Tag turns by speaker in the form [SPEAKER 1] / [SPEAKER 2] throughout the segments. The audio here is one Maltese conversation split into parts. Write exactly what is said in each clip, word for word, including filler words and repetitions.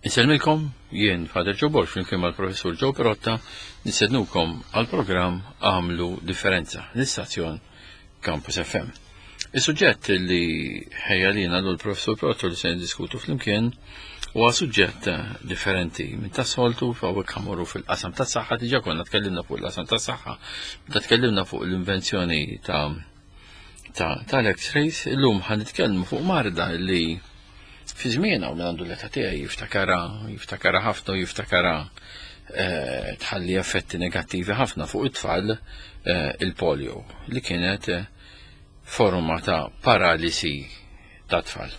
[SPEAKER 1] Inselmilkom, jien Fader Joe Borg flimkien mal-Professur Joe Perotta nisednukom għal-programm Għamlu Differenza, l-istazzjon Campus F M. Is-suġġett li ħejjalina l-Professur Perotta li se diskutu flimkien huwa suġġett differenti minn tas-soltu fawek ħamorru fil-qasam tas-saħħa diġà konna tkellimna fuq il-qasam tas-saħħa, meta tkellimna fuq l-invenzjoni ta' ta' tal-X-rays, illum ħan nitkellmu fuq marda li fi żmien hawn għandu l-età tiegħi jiftakara jiftakara ħafna u jiftakara tħalli effetti negattivi ħafna fuq it-tfal il-polio li kienet forma ta' paralisi ta' tfal.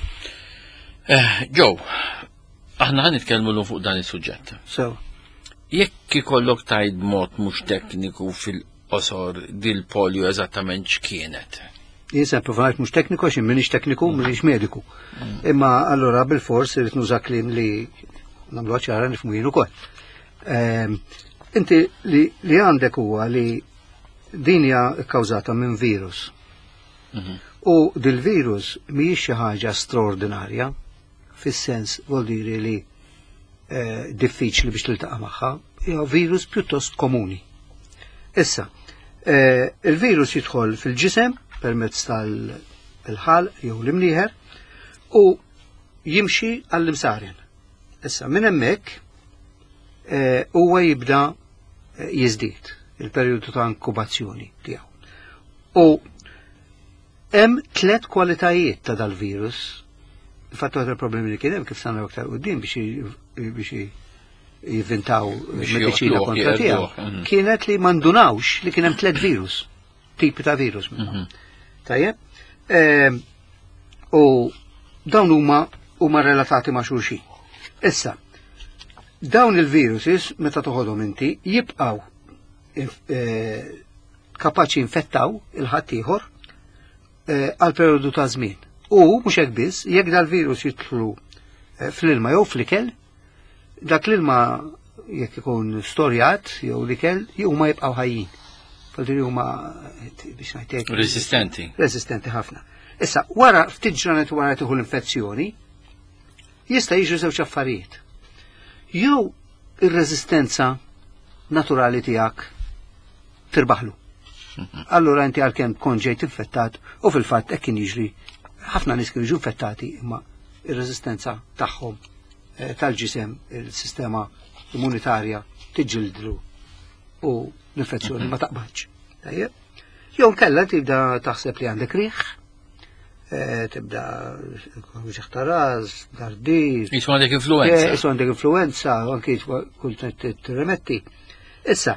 [SPEAKER 1] Ġew, aħna ħan nitkellmu l fuq dan is-suġġett.
[SPEAKER 2] So,
[SPEAKER 1] jekk ikollok tgħid mod mhux tekniku fil-qosor dil-polio eżattament x'kienet.
[SPEAKER 2] Jisa, provajt mux tekniku, xin minix tekniku, minix mediku. Imma allora bil-fors irrit nuża klim li namlu ċara nifmu jienu kol. Inti li għandek huwa li dinja kkawżata minn virus. U dil-virus mhijiex xi ħaġa straordinarja, fis-sens vuol dire li diffiċli biex tiltaqa' magħha, hija virus pjuttost komuni. Issa, il-virus jidħol fil-ġisem permezz tal-ħal jew l-imnieħer u jimxi għall-imsarjen. Issa minn hemmhekk huwa jibda jiżdied il-perjodu ta' inkubazzjoni tiegħu. U hemm tliet kwalitajiet ta' dal-virus. Infatti waħda il-problemi li kien hemm kif sanna aktar quddiem biex jivvintaw mediċina kontra tiegħu kienet li mandunawx li kien hemm tliet virus, tipi ta' virus minnhom. Tajjeb, u dawn huma huma relatati ma' xulxin. Issa, dawn il-viruses meta toħodhom inti jibqgħu kapaċi infettaw il-ħadd ieħor għal perjodu ta' żmien. U mhux hekk biss, jekk dal-virus jidħlu fl-ilma jew fl-ikel, dak l-ilma jekk ikun storjat jew l-ikel huma jibqgħu ħajjin. Fadri huma biex ngħidlek
[SPEAKER 1] resistenti.
[SPEAKER 2] Resistenti ħafna. Issa, wara ftit ġranet wara tieħu l-infezzjoni, jista' jiġu żewġ affarijiet. Jew ir-reżistenza naturali tiegħek tirbaħlu. Allura inti għalkemm tkun ġejt infettat u fil-fatt hekk kien jiġri ħafna nies kienu jiġu infettati imma ir-reżistenza tagħhom tal-ġisem, il-sistema immunitarja tiġġildlu u l-infezzjoni ma taqbadx. Jew nkella tibda taħseb li għandek riħ, tibda ġeħtaraz, dardir.
[SPEAKER 1] Jisu għandek influenza.
[SPEAKER 2] Jisu għandek influenza, anki kull t-remetti. Issa,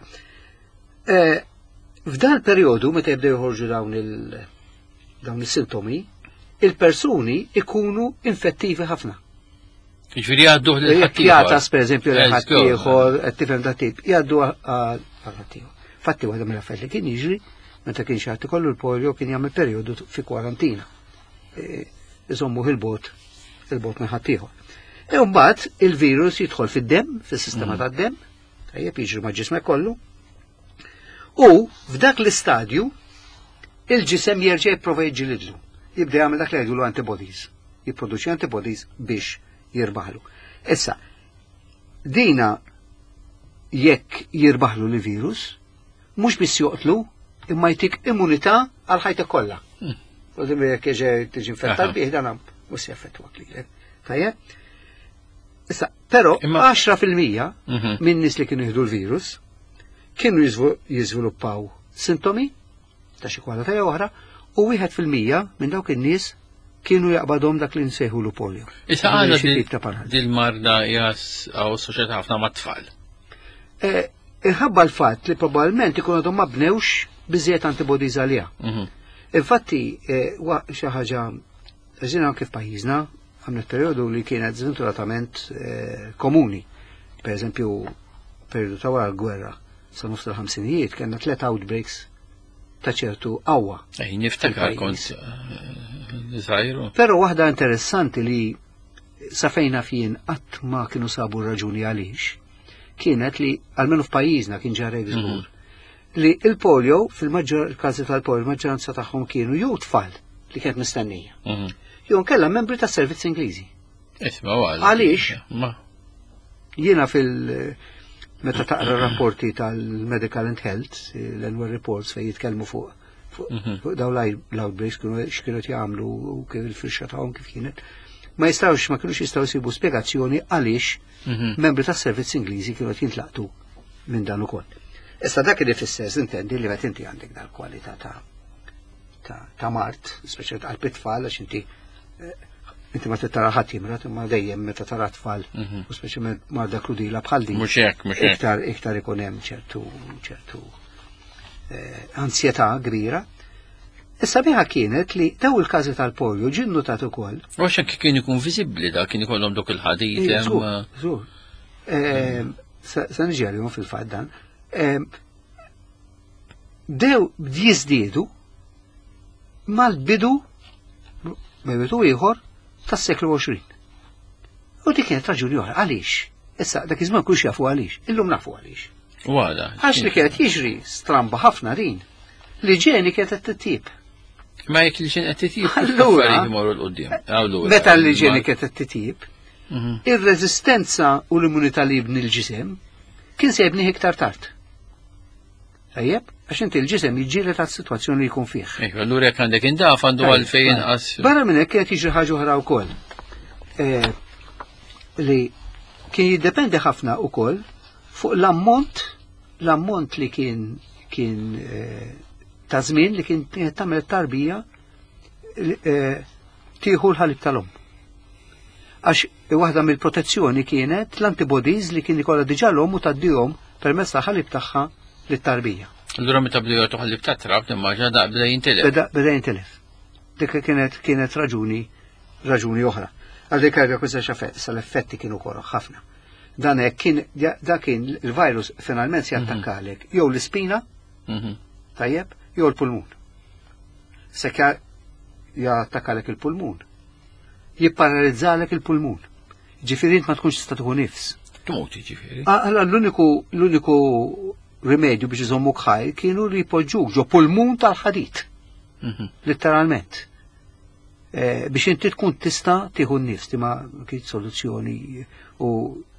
[SPEAKER 2] f'dan periodu meta jibda joħorġu dawn il-sintomi, il-persuni ikunu infettivi ħafna.
[SPEAKER 1] Ġifieri jgħaddu l-ħaddieħor.
[SPEAKER 2] Jatas per eżempju l-ħaddieħor, tifhem da tip, jgħaddu għal-ħaddieħor. Fatti waħda mill-affarijiet li kien jiġri meta kien xi ħadd ikollu l-polio kien jagħmel perjodu fi kwarantina. Iżommu il-bot il-bot minn ħaddieħor. E mbagħad il-virus jidħol fid-demm, fis-sistema tad-demm, tajjeb jiġri ma' ġismek kollu. U f'dak l-istadju il-ġisem jerġa' jipprova jiġġilidlu. Jibda jagħmel dak li jgħidulu antibodies. Jipproduċi antibodies biex jirbaħlu. Issa, dina jekk jirbaħlu li virus, mhux biss joqtlu, imma jtik immunità għal ħajta kollha. Għodim jekk tiġi infettat bih dan mhux jaffettwak lilek. Tajjeb? Issa, però għaxra fil-mija minn nies li kienu jieħdu l-virus kienu jiżviluppaw sintomi ta' xi kwalità oħra u wieħed fil-mija minn dawk in-nies kienu jaqbadhom dak li nsejħu l polio.
[SPEAKER 1] Issa għandna dil-marda jas għaw soċjetà ħafna mat-tfal.
[SPEAKER 2] Inħabba l-fatt li probabbilment ikun għadhom ma bnewx biżjed antibodies għaliha. Infatti, xi ħaġa ġina anke f'pajjiżna għamlet perjodu li kienet żventuratament komuni. Per eżempju, perjodu ta' wara l-gwerra sa nofs tal-ħamsinijiet kellna tliet outbreaks ta' ċertu qawwa.
[SPEAKER 1] Ej, niftakar kont żgħiru.
[SPEAKER 2] Però waħda interessanti li sa fejna fien qatt ma kienu sabu raġuni għaliex kienet li għalmenu f'pajjiżna kien ġarek żgur li il-polio fil-maġġor każi tal-polio il-maġġoranza tagħhom kienu jew tfal li kienet mistennija. Jew nkella membri tas-servizz Ingliżi.
[SPEAKER 1] Isma'
[SPEAKER 2] għaliex Jiena fil- meta taqra rapporti tal-Medical and Health, l-annual reports fej jitkellmu fuq fuq daw l-outbreaks kienu x'kienu jagħmlu u kif il-firxa tagħhom kif kienet. Ma jistgħux ma kienux jistgħu jsibu spjegazzjoni għaliex membri tas-servizz Ingliżi kienu qed jintlaqtu minn dan ukoll. Issa dak li fisser intendi li qed inti għandek dal-kwalità ta' ta' mart, speċjalment għal pitfall għax inti inti ma tara ħadd jimrat imma dejjem meta tara tfal u speċjalment marda krudila bħal din.
[SPEAKER 1] Mhux hekk, mhux hekk.
[SPEAKER 2] Iktar iktar ikun hemm ċertu ċertu ansjetà kbira. Issa biha kienet li daw il-każi tal-polio ġin notat ukoll.
[SPEAKER 1] U x'hekk kien ikun viżibbli da kien ikollhom dok il-ħadit hemm.
[SPEAKER 2] Żur. Sa niġerjhom fil-fatt dan. Dew jiżdiedu mal-bidu bidu ieħor tas-seklu għoxrin. U dik kienet raġuni oħra għaliex. Issa dak iż-żmien kulx jafu għaliex, illum nafu għaliex.
[SPEAKER 1] Wara.
[SPEAKER 2] Għax li kienet jiġri stramba ħafna din. L-iġieni kienet qed tittib.
[SPEAKER 1] Ma jekk li xejn qed titjib.
[SPEAKER 2] Allura
[SPEAKER 1] jmorru l-qudiem.
[SPEAKER 2] Meta l-iġieni kienet qed titjib, ir-reżistenza u l-immunità li jibni l-ġisem kien se jibni iktar tard. Tajjeb, għax inti l-ġisem jiġġieli ta' situazzjoni li jkun fih.
[SPEAKER 1] Ejja, allura jekk għandek indaf għandu għalfejn inqas.
[SPEAKER 2] Barra minn hekk kienet jiġri ħaġa oħra wkoll. Li kien jiddependi ħafna wkoll fuq l-ammont l-ammont li kien kien ta' żmien li kien tagħmel tarbija tieħu l-ħalib tal-omm. Għax waħda mill-protezzjoni kienet l-antibodies li kien ikollha diġà l-omm u taddihom permezz tal-ħalib tagħha lit-tarbija.
[SPEAKER 1] Allura meta bdew jagħtu ħalib ta' trab imma ġada bda jintilef.
[SPEAKER 2] Beda beda jintilef. Dik kienet kienet raġuni raġuni oħra. Għal dik għadha kwista xafet, sal-effetti kienu korra ħafna. Dan kien da kien il-virus finalment si attakkalek jew l-ispina, tajjeb, jew l-pulmun. Sekka jattakkalek il-pulmun. Jipparalizzalek il-pulmun. Ġifieri ma tkunx tista' tieħu nifs.
[SPEAKER 1] Tmut ġifieri.
[SPEAKER 2] L-uniku l-uniku rimedju biex iżommuk ħaj kienu li jpoġġuk ġo pulmun tal-ħadit. Letteralment. Biex inti tkun tista' tieħu n-nifs, ma kien soluzzjoni u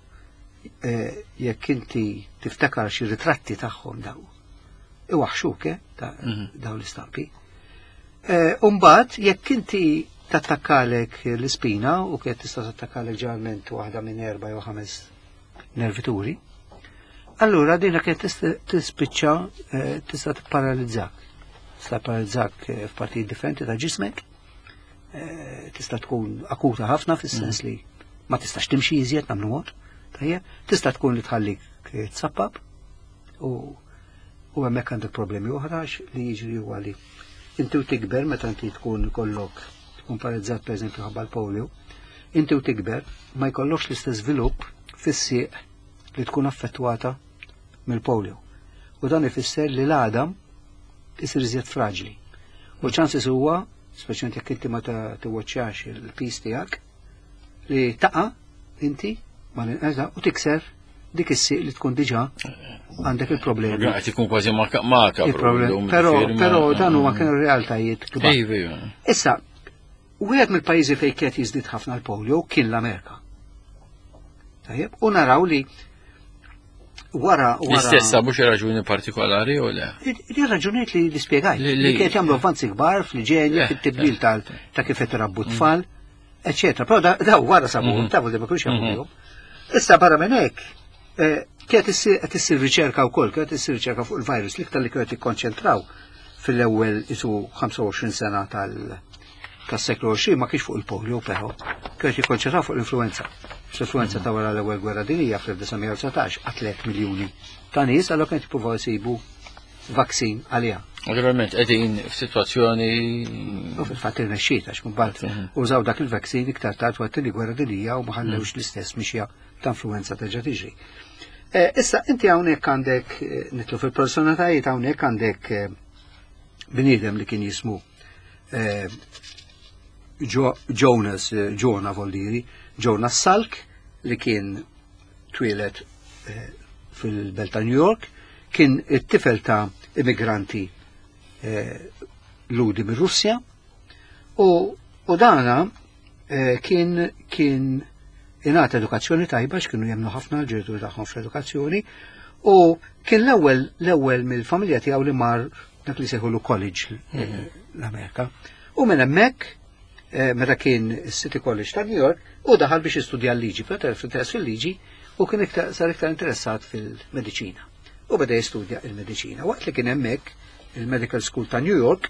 [SPEAKER 2] jekk inti tiftakar xi ritratti tagħhom daw. Iwaħxuk daw l-istampi. Umbagħad jekk inti tattakkalek l-ispina u kien tista' tattakkalek ġeneralment waħda minn erba' jew ħames nervituri, allura dina kien tispiċċa tista' tipparalizzak. Tista' paralizzak f'partijiet differenti ta' ġismek, tista' tkun akuta ħafna fis-sens li ma tistax timxi iżjed nagħmlu mod, tajjeb, tista' tkun li tħallik tsappab u u hemmhekk għandek problemi oħra li jiġri huwa li inti tikber meta inti tkun kollok tkun paralizzat pereżempju ħabba l-polio, inti tikber ma jkollokx l-istess żvilupp fis-sieq li tkun affettwata mill-polio. U dan ifisser li l-għadam isir iżjed fraġli. U ċansis huwa, speċjalment jekk inti ma tiwaċċjax il-pis tiegħek, li taqa' inti mal-inqeda u tikser dik is-sieq li tkun diġà għandek il-problemi.
[SPEAKER 1] Qed ikun kważi maka
[SPEAKER 2] il-problemi. Però però dan huma kienu realtajiet kbar. Issa, wieħed mill-pajjiżi fejn kien jiżdied ħafna l-polio kien l-Amerika. Tajjeb, u naraw li wara wara
[SPEAKER 1] l-istessa mhux raġuni partikolari u le.
[SPEAKER 2] Li raġunijiet li li spjegajt. Li kien jagħmlu avvanzi kbar fl-iġenja, fit-tibdil tal ta' kif qed irabbu tfal, eċetera. Però daw wara sabuhom, tafu li ma kienux jagħmluhom. Issa barra minn hekk, kienet issir riċerka wkoll, kienet issir riċerka fuq il-virus li iktar li kienet ikkonċentraw fil-ewwel isu ħamsa u għoxrin sena tas-seklu għoxrin ma kienx fuq il-polio però, kienet jikkonċentraw fuq l-influenza. L-influenza ta' wara l-ewwel gwerra dinjija fl-1919 għat tliet miljuni ta' nies għalhekk qed jippruvaw isibu vaksin għaliha.
[SPEAKER 1] Ovvjament qegħdin f'sitwazzjoni
[SPEAKER 2] u fil-fatt irnexxiet għax mbagħad użaw dak il-vaksin iktar tard waqt li gwerra dinjija u ma ħallewx l-istess mixja ta' influenza terġa' tiġri. Issa inti hawnhekk għandek nitlu fil-personalitajiet hawnhekk għandek bniedem li kien jismu Jonas, Jonah Voldiri, Jonas Salk, li kien twilet fil-belt ta' New York, kien it-tifel ta' immigranti ludi mir Russja u dana kien kien ingħata edukazzjoni tajba x'kienu jemnu ħafna l-ġenituri tagħhom fl-edukazzjoni u kien l-ewwel l-ewwel mill-familja tiegħu li mar dak li seħulu college l-Amerika. U minn hemmhekk meta kien is-City College ta' New York u daħal biex jistudja l-liġi, però interess fil-liġi u kien iktar sar iktar interessat fil-mediċina. U beda jistudja il-mediċina. Waqt li kien hemmhekk il-Medical School ta' New York,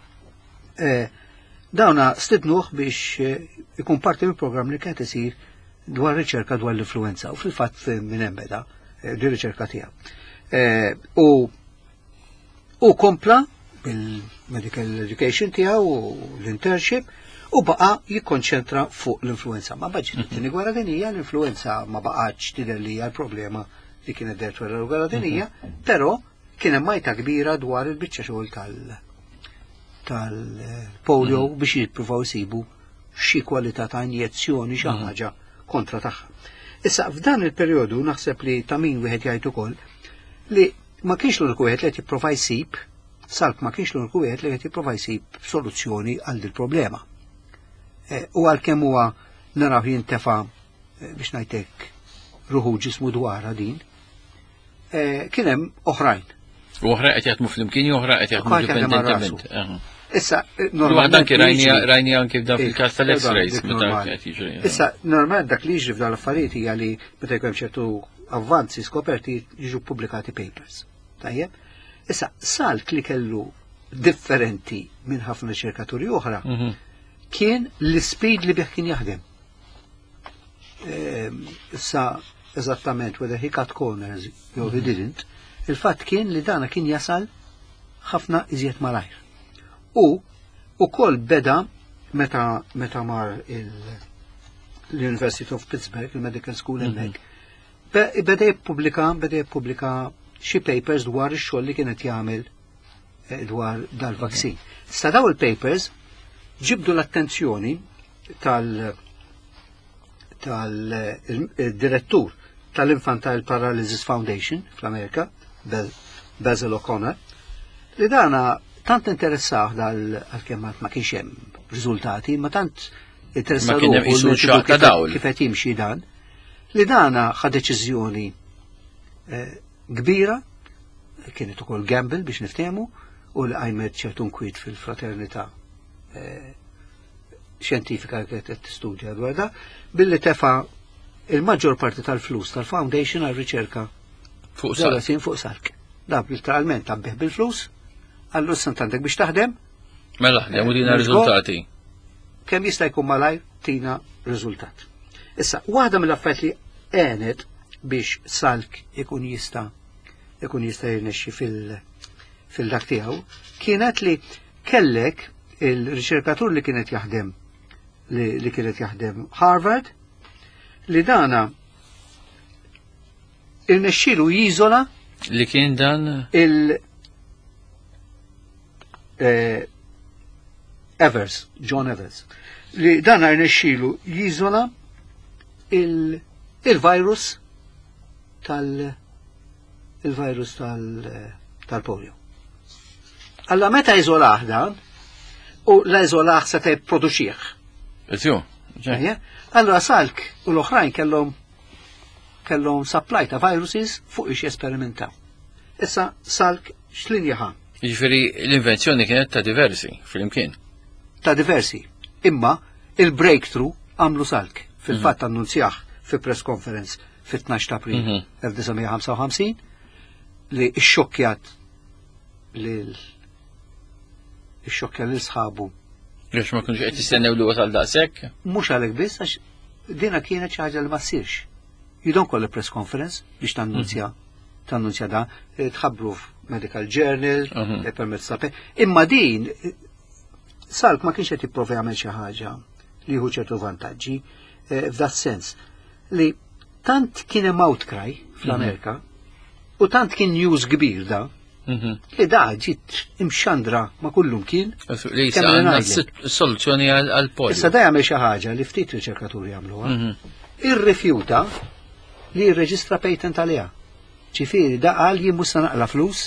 [SPEAKER 2] dawna stidnuh biex ikun parti mill-programm li kienet isir dwar riċerka dwar l-influenza u fil-fatt minn hemm beda di riċerka tiegħu. U u kompla bil-medical education tiegħu u l-internship u baqa jikkonċentra fuq l-influenza. Ma baġġi t-tini gwerra dinija, l-influenza ma baqax tidher li hija l-problema li kienet dert wara l-gwerra dinija, però kien hemm majta kbira dwar il-biċċa xogħol tal tal-polio biex jippruvaw isibu xi kwalità ta' injezzjoni xi ħaġa kontra tagħha. Issa f'dan il-perjodu naħseb li ta' min wieħed jgħid ukoll li ma kienx l-uniku wieħed li qed jipprova jsib, Salk ma kienx l-uniku wieħed li qed jipprova jsib soluzzjoni għal dil problema. U għalkemm huwa naraw jintefa' biex ngħidlek ruħu ġismu dwarha din, kien hemm oħrajn.
[SPEAKER 1] U oħra qed jaħdmu flimkien oħra qed jaħdmu indipendentement.
[SPEAKER 2] Issa
[SPEAKER 1] normalment rajni anke f'dan fil-każ tal-X-rays meta qed jiġri.
[SPEAKER 2] Issa normalment dak li jiġri f'dan l-affarijiet hija li meta jkun ċertu avvanzi skoperti jiġu pubblikati papers. Tajjeb? Issa Salk li kellu differenti minn ħafna riċerkaturi oħra kien l-speed li bih kien jaħdem. Issa eżattament whether he cut corners or he didn't, il-fatt kien li dana kien jasal ħafna iżjed malajr. U ukoll beda meta meta mar l-University of Pittsburgh, il-Medical School hemmhekk, beda jippubblika beda jippubblika xi papers dwar ix-xogħol li kienet jagħmel dwar dal-vaksin. Sta daw il-papers ġibdu l-attenzjoni tal tal-direttur tal-Infantile Paralysis Foundation fl-Amerika, Basil O'Connor, li dana tant interessaħ dal-għalkemm ma kienx hemm riżultati, ma tant interessaħ kif qed jimxi dan, li dana ħad deċiżjoni kbira, kienet ukoll gamble biex niftehmu, u li qajmet ċertu nkwiet fil-fraternità xjentifika li qed tistudja dwar da, billi tefa' il-maġġor parti tal-flus tal-foundation għal-riċerka fuq Salk. Fuq Salk. Da literalment tabbih bil-flus, għallu s-santandek biex taħdem.
[SPEAKER 1] Mela, ħdem u dina riżultati.
[SPEAKER 2] Kemm jista' jkun malaj tina riżultat. Issa, waħda mill-affarijiet li għenet biex Salk ikun jista' ikun jista' jirnexxi fil-dak tiegħu, kienet li kellek il-riċerkatur li kienet jaħdem li kienet jaħdem Harvard, li dana il-nexxilu jizola
[SPEAKER 1] li kien dan
[SPEAKER 2] il Evers, John Evers, li dana il-nexxilu jizola il-virus tal il-virus tal-polio. Alla meta jizolaħ dan u la jizolaħ se te produċieħ.
[SPEAKER 1] Eżju,
[SPEAKER 2] allora Salk u l-oħrajn kellhom kellhom supply ta' viruses fuq ix jesperimentaw. Issa Salk x'linja ħa.
[SPEAKER 1] Jiġifieri l-invenzjoni kienet ta' diversi fil-imkien.
[SPEAKER 2] Ta' diversi. Imma il-breakthrough għamlu Salk. Fil-fatt annunzjah fi press conference fit-tnax ta' April elf tisgħemija ħamsa u ħamsin li xxokkjat lil ix-xokkja lil sħabu.
[SPEAKER 1] Għax ma kienx qed jistennew li wasal daqshekk?
[SPEAKER 2] Mhux għalhekk biss għax dina kienet xi ħaġa li ma ssirx. You don't call a press conference biex tannunzja tannunzja da tħabbru f'Medical Journal, permezz ta' imma din Salk ma kienx qed jipprova jagħmel xi ħaġa li jieħu ċertu vantaġġi f'dat sens li tant kien hemm outcry fl-Amerika u tant kien news kbir da li da ġiet imxandra ma kullum kien.
[SPEAKER 1] Li jisaqna soluzzjoni għal-polio.
[SPEAKER 2] Issa da jagħmel xi ħaġa li ftit riċerkaturi jagħmluha. Irrifjuta li jirreġistra patent għaliha. Ġifieri da qal jien mhux se naqla flus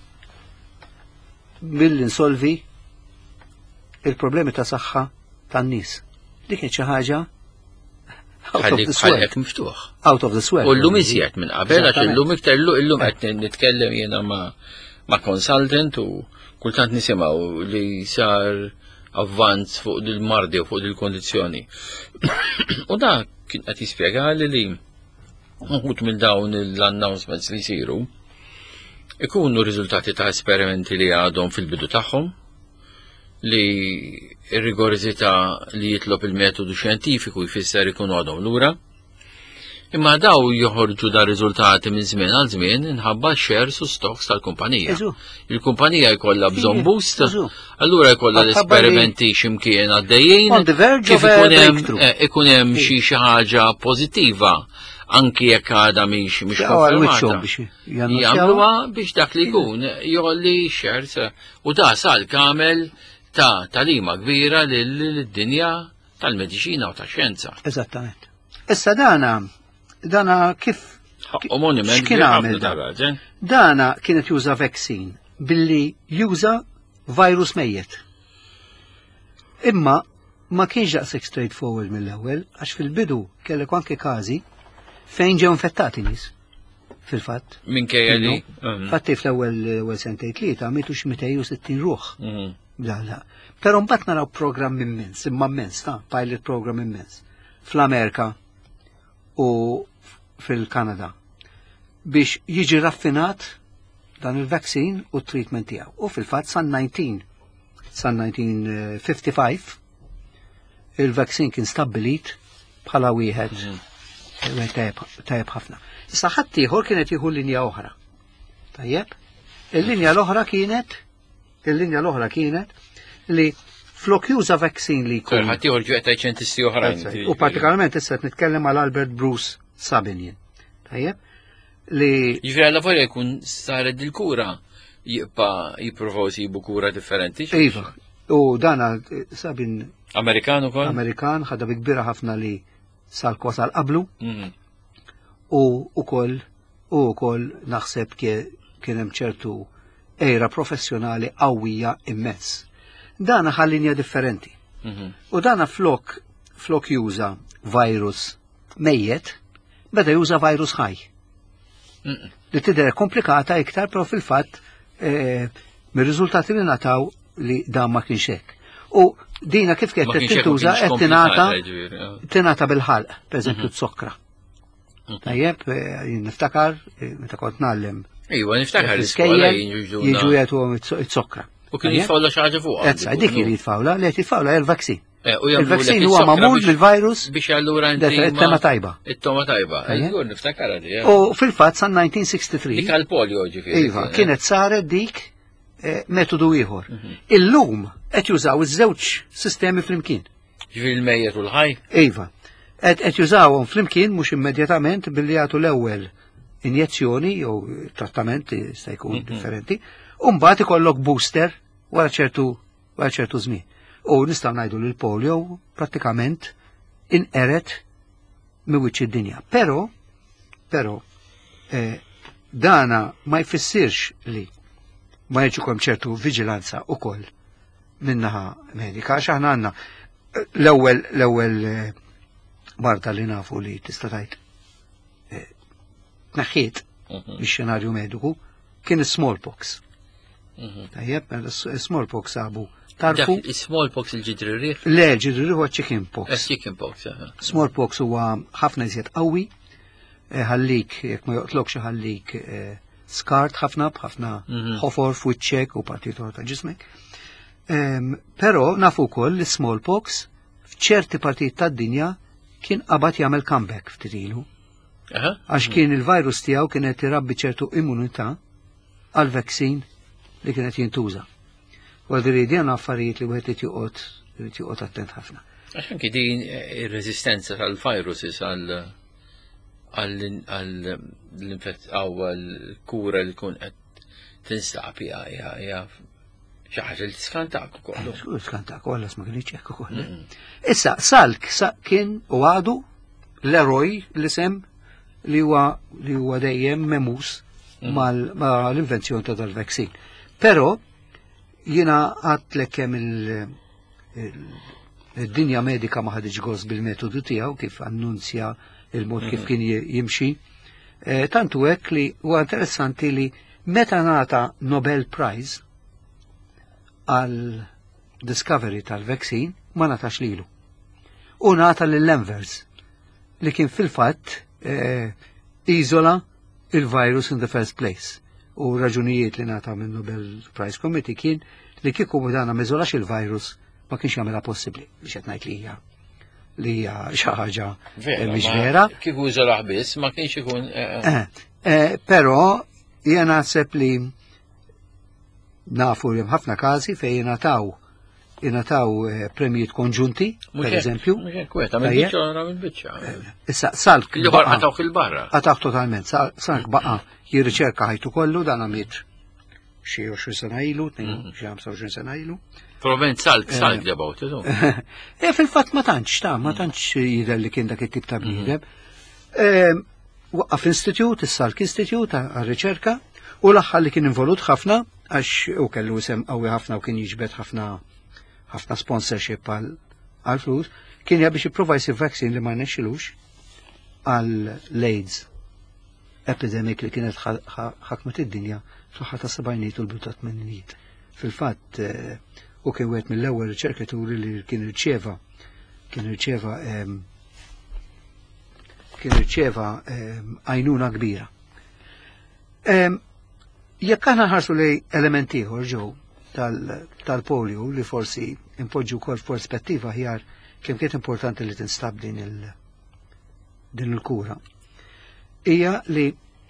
[SPEAKER 2] mill-insolvi il-problemi ta' saħħa tan-nies. Dik kien xi ħaġa
[SPEAKER 1] Ħallek miftuħ.
[SPEAKER 2] Out of the swell.
[SPEAKER 1] U l-lum iżjed minn qabel, għax l-lum iktar l-lum qed nitkellem jiena ma' consultant u kultant nisimgħu li sar avvanz fuq il-mardi u fuq il-kondizzjoni. U da kien qed jispjegali li uħud minn dawn l-announcements li jsiru ikunu riżultati ta' esperimenti li għadhom fil-bidu tagħhom, li ir-rigorizità li jitlob il-metodu xjentifiku jfisser ikunu għadhom lura. Imma daw joħorġu da riżultati minn żmien għal żmien inħabba shares u stocks tal-kumpanija. Il-kumpanija jkollha bżonn boost, allura jkollha l-esperimenti x'imkien għaddejjin kif ikun hemm xi xi ħaġa pożittiva anki jekk għadha mhix mhix konfermata. Jagħmluha biex dak li jkun jolli shares u da sal kamel ta' talima kbira lid-dinja tal-mediċina u tax-xjenza.
[SPEAKER 2] Eżattament. Issa dana dana kif x'kien għamel dana kienet juża vaccine billi juża virus mejjet. Imma ma kienx daqshekk straightforward mill-ewwel għax fil-bidu kellek anke każi fejn ġew infettati nies. Fil-fatt.
[SPEAKER 1] Minkejja li.
[SPEAKER 2] Fatti fl-ewwel ewwel sentej tlieta għamitu xi mitej u sittin ruħ. La la. Però mbagħad naraw programm immens, imma immens, ta' pilot program immens. Fl-Amerika u fil-Kanada biex jiġi raffinat dan il-vaccine u t-treatment tiegħu. U fil-fatt san nineteen san nineteen fifty-five il-vaccine kien stabbilit bħala wieħed tajjeb ħafna. Issa ħadd ieħor kienet jieħu linja oħra. Tajjeb? Il-linja l-oħra kienet il-linja l-oħra kienet li flok juża vaccine li jkun.
[SPEAKER 1] Ħadd ieħor ġu qed ċentisti oħrajn.
[SPEAKER 2] U partikolarment issa qed nitkellem għal Albert Bruce Sabinian. Tajjeb? Li
[SPEAKER 1] Jiġri għal volja jkun saret il-kura jibqa' jippruvaw jsibu kura differenti.
[SPEAKER 2] Iva. U dana Sabin
[SPEAKER 1] Amerikan ukoll?
[SPEAKER 2] Amerikan ħadha bi kbira ħafna li sal kwasal qablu. U ukoll u ukoll naħseb kien hemm ċertu ejra professjonali qawwija immens. Dana ħallinja differenti. U dana flok flok juża virus mejjet beda juża virus ħaj. Li tidher komplikata iktar, però fil-fatt mir-riżultati li nataw li dan ma kienx hekk. U dina kif kienet tintuża qed tingħata tingħata bil-ħalq, pereżempju t-sokkra. Tajjeb, niftakar meta kont nagħlem.
[SPEAKER 1] Iwa, niftakar
[SPEAKER 2] l-iskejjel jiġu jagħtuhom it-sokkra.
[SPEAKER 1] U kien jitfawla xi ħaġa fuqha.
[SPEAKER 2] Ezza, dik li jitfawla, li qed jitfawla hija l-vaksin. Il-vaksin huwa magħmul mill-virus
[SPEAKER 1] biex allura
[SPEAKER 2] it-tema tajba.
[SPEAKER 1] It-toma tajba. Jgur niftakar għadi.
[SPEAKER 2] U fil-fatt sa nineteen sixty-three.
[SPEAKER 1] Dik għall-polio ġifieri.
[SPEAKER 2] Iva, kienet saret dik metodu ieħor. Illum qed jużaw iż-żewġ sistemi flimkien.
[SPEAKER 1] Ġifieri l-mejjet u l-ħaj?
[SPEAKER 2] Iva. Qed jużawhom flimkien mhux immedjatament billi jagħtu l-ewwel injezzjoni jew trattament jista' jkun differenti, u mbagħad ikollok booster wara ċertu wara ċertu żmien. U nistgħu ngħidu li l-polio prattikament inqeret miwiċċ id-dinja. Però però dana ma jfissirx li ma jġukom ċertu vigilanza ukoll minnaħa medika, għax aħna għandna l-ewwel l-ewwel marda li nafu li tista' tgħid tnaħħiet bix-xenarju mediku kien is-smallpox. Tajjeb, is-smallpox sabu tarfu.
[SPEAKER 1] Is-smallpox il-ġidri rieħ?
[SPEAKER 2] Le, ġidri rieħ huwa chickenpox.
[SPEAKER 1] Chickenpox,
[SPEAKER 2] smallpox huwa ħafna iżjed qawwi, ħallik jekk ma joqtlokx ħallik skart ħafna b'ħafna ħofor f'wiċċek u partit ta' ġismek. Però nafu wkoll li smallpox f'ċerti partit tad-dinja kien qabad jagħmel comeback ftit ilu. Għax kien il-virus tiegħu kienet irabbi ċertu immunità għal vaccine li kienet jintuża. U għadri din affarijiet li wieħed joqgħod joqgħod attent ħafna.
[SPEAKER 1] Għax anke din ir-reżistenza tal-viruses għal għal-kura li kun qed tinstab hija xi ħaġa li tiskantak ukoll.
[SPEAKER 2] Tiskantak, u għallas ma kienx hekk ukoll. Issa Salk kien u għadu l-eroj li sem li huwa li huwa dejjem memus mal-invenzjoni ta' dal-vaccine. Però jiena għadlek kemm id-dinja medika ma ħadġ gost bil-metodu tiegħu kif annunzja il-mod kif kien jimxi. Tantu hekk li huwa interessanti li meta nagħta Nobel Prize għal discovery tal-vaccine ma natax lilu. U nagħta lill-Envers li kien fil-fatt iżola il-virus in the first place. U raġunijiet li nata minn Nobel Prize Committee kien li kieku dana meżolax il-virus ma kienx jagħmilha possibbli biex qed ngħid li hija li hija xi ħaġa mhix vera.
[SPEAKER 1] Kieku iżolaħ biss ma kienx ikun.
[SPEAKER 2] Però jien naħseb li nafu li ħafna każi fejn jingħataw jingħataw premijiet konġunti, per eżempju. Issa salk
[SPEAKER 1] baqa. fil-barra.
[SPEAKER 2] Għataw totalment, salk baqa jirriċerka ħajtu kollu dan għamiet xi għoxrin sena ilu, xi ħamsa għoxrin sena ilu.
[SPEAKER 1] Provent salk, salk li about it.
[SPEAKER 2] E fil-fatt ma tantx ta' ma tantx jidher li kien dak it-tip ta' bniedem. Waqqaf institute, is-Salk Institute għar-riċerka, u l-aħħar li kien involut ħafna għax u kellu isem qawwi ħafna u kien jiġbed ħafna ħafna sponsorship għal flus, kien ja biex jipprova jsir vaccine li ma nexxilux għal AIDS epidemic li kienet ħakmet id-dinja fl-aħħar ta' sebgħinijiet u l-bidu ta' tmenijiet. Fil-fatt u kien wieħed mill-ewwel riċerkaturi li kien irċieva kien irċieva kien irċieva għajnuna kbira. Jekk aħna ħarsu lej elementi ieħor ġew tal-polio li forsi impoġġu wkoll f'perspettiva ħjar kemm kienet importanti li tinstab din il din il-kura. Hija li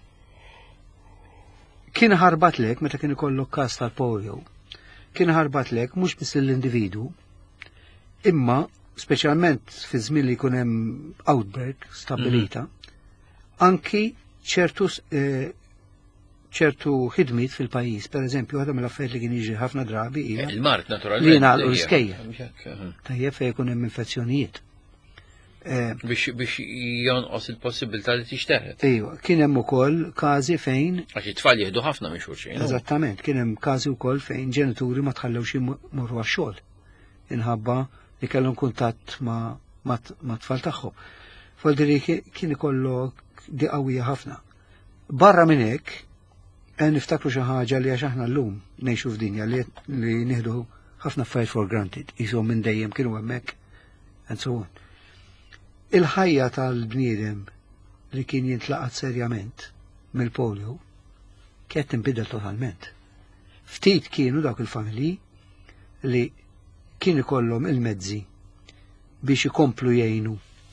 [SPEAKER 2] kien ħarbat lek meta kien ikollok każ tal-polio, kien ħarbat lek mhux biss l-individu, imma speċjalment fi żmien li jkun hemm outbreak stabilita, anki ċertu ċertu ħidmiet fil-pajjiż, per eżempju, għadha mill-affarijiet li kien jiġri ħafna drabi hija
[SPEAKER 1] il-mart naturalment
[SPEAKER 2] li jingħalqu l-iskejjel. Tajjeb fejn ikun hemm infezzjonijiet.
[SPEAKER 1] Biex jonqos il-possibilità li tixteħed.
[SPEAKER 2] Ejwa, kien hemm ukoll każi fejn
[SPEAKER 1] għax it-tfal jieħdu ħafna minn xulxin.
[SPEAKER 2] Eżattament, kien hemm każi wkoll fejn ġenituri ma tħallewx imorru għax-xogħol inħabba li kellhom kuntatt ma' tfal tagħhom. Faldiri kien ikollok di qawwija ħafna. Barra minn hekk niftakru xi ħaġa li għax aħna llum ngħixu f'dinja li nieħdu ħafna affarijiet for granted, ishom minn dejjem kienu hemmhekk and so on. Il-ħajja tal-bniedem li kien jintlaqat serjament mill-polio kienet tinbidel totalment. Ftit kienu dawk il-familji li kien ikollhom il-mezzi biex ikomplu jgħinu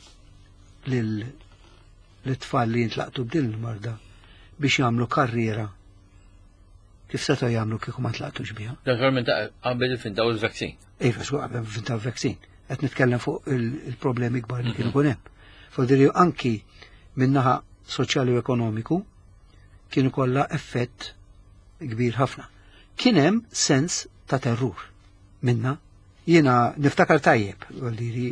[SPEAKER 2] lill-tfal li jintlaqtu b'din il-marda biex jagħmlu karriera kif setgħu jagħmlu kieku ma tlaqtux biha.
[SPEAKER 1] Naturalment qabel ifintaw il-vaccin.
[SPEAKER 2] Iva, x'u qabel ifintaw il-vaccin. Qed nitkellem fuq il-problemi kbar li kienu kun hemm. Fodiri anki min-naħa soċjali u ekonomiku kienu kollha effett kbir ħafna. Kien hemm sens ta' terrur minna. Jiena niftakar tajjeb, għaldiri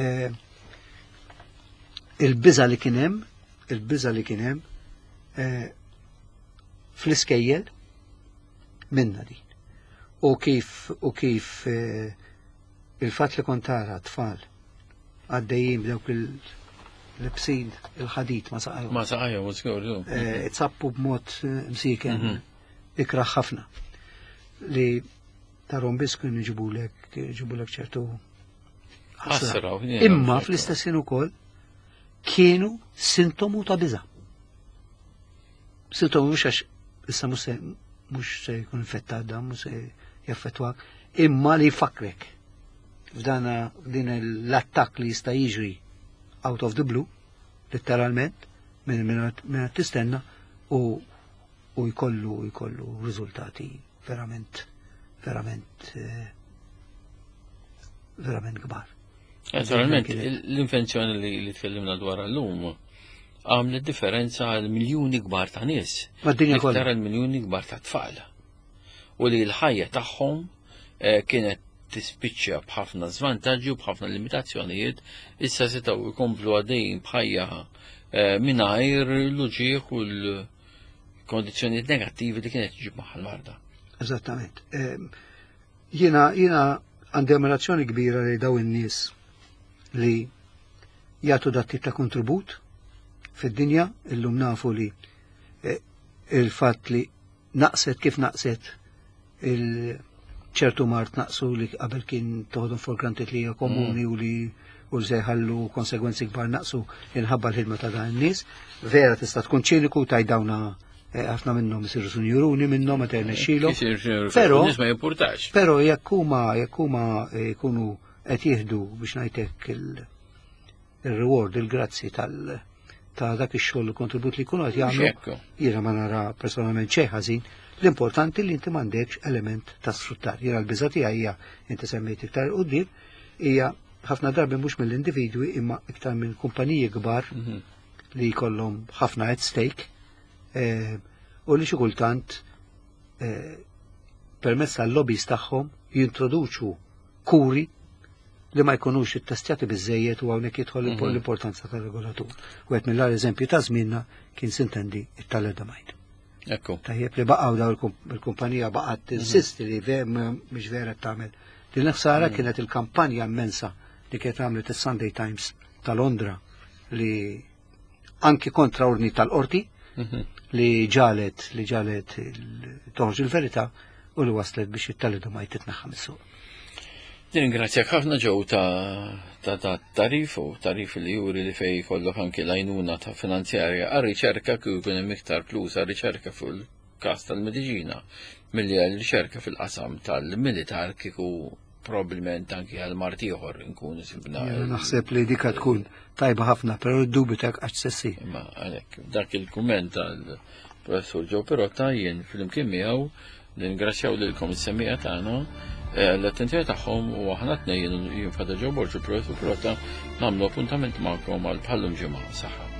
[SPEAKER 2] il-biża li kien hemm, il-biża li kien hemm fl-iskejjel minna din. U kif u kif il-fatt li kont tara tfal għaddejjin b'dawk il-bsin il-ħadid ma saqajhom.
[SPEAKER 1] Ma saqajhom u żgur.
[SPEAKER 2] Tsappu b'mod msiken ikraħ ħafna. Li tarhom biss kienu jġibulek jġibulek ċertu ħasra. Imma fl-istess ukoll kienu sintomu ta' biża'. Sintomu mhux għax issa mhux se jkun infettat dan, mhux se jaffettwak, imma li jfakrek f'dana din l-attakk li jista' jiġri out of the blue, letteralment, minn minn tistenna u u jkollu jkollu riżultati verament verament verament kbar.
[SPEAKER 1] Naturalment, l-invenzjoni li tkellimna dwar llum għamlet differenza għal miljuni kbar ta' nies. Iktar għal miljuni kbar ta' tfal. U li l-ħajja tagħhom kienet tispiċċja b'ħafna żvantaġġi u b'ħafna limitazzjonijiet, issa setgħu jkomplu għaddejjin b'ħajja mingħajr l-uġieħ u l-kondizzjonijiet negattivi li kienet tiġib magħha l-marda.
[SPEAKER 2] Eżattament. Jiena jiena għandi ammirazzjoni kbira li daw in-nies li jagħtu dat tip ta' kontribut fid-dinja, illum nafu li il-fatt li naqset kif naqset il-ċertu mart naqsu li qabel kien toħodhom for granted li hija komuni u li u se jħallu konsegwenzi kbar naqsu inħabba l-ħidma ta' dan in-nies. Vera tista' tkun ċiniku taj dawna ħafna minnhom isiru sunjuruni minnhom meta jnexxilhom. Però
[SPEAKER 1] ma jimpurtax.
[SPEAKER 2] Però jekk huma jekk huma jkunu qed jieħdu biex ngħidlek il-reward, il-grazzi tal ta' dak ix-xogħol il-kontribut li jkunu qed jagħmlu, jiena ma nara personalment xejn ħażin. L-importanti li inti m'għandekx element ta' sfruttar. Jiena l-biża' tiegħi hija inti semmejt iktar quddiem hija ħafna darbi mhux mill-individwi imma iktar minn kumpaniji kbar li jkollhom ħafna at stake u li xi kultant permezz tal-lobbies tagħhom jintroduċu kuri li ma jkunux ittestjati biżejjed u hawnhekk jidħol l-importanza tar-regolatur. U qed mill-ar eżempju ta' żmienna kien sintendi it-thalidomide.
[SPEAKER 1] Ekku.
[SPEAKER 2] Tajjeb li baqgħu daw il-kumpanija baqgħet tinsisti li mhix vera tagħmel. Din ħsara kienet il-kampanja immensa li kienet għamlet is-Sunday Times ta' Londra li anki kontra ordni tal-qorti li ġalet li ġalet toħroġ il-verità u li waslet biex it-thalidomide titnaħħa mis-suq.
[SPEAKER 1] Ringrazzjak ħafna ġew ta' ta' tarif u tarif li juri li fej kollok anki l-għajnuna ta' finanzjarja għar-riċerka kif ikun hemm iktar flus għar-riċerka fuq il-każ tal-mediċina milli għal-riċerka fil-qasam tal-militar kieku probablement anki għal-mart ieħor nkunu sibna.
[SPEAKER 2] Naħseb li dika tkun tajba ħafna, però d-dubitek għax sessi.
[SPEAKER 1] Ma għalhekk dak il-kumment tal-Professur Joe Perotta jien fil-imkien miegħu ningrazzjaw lilkom is-semmija tagħna l-attenzjoni tagħhom u aħna tnejn jien fada Joe Borġu Professur Perotta nagħmlu appuntament magħkom għal bħallum ġimgħa saħħa.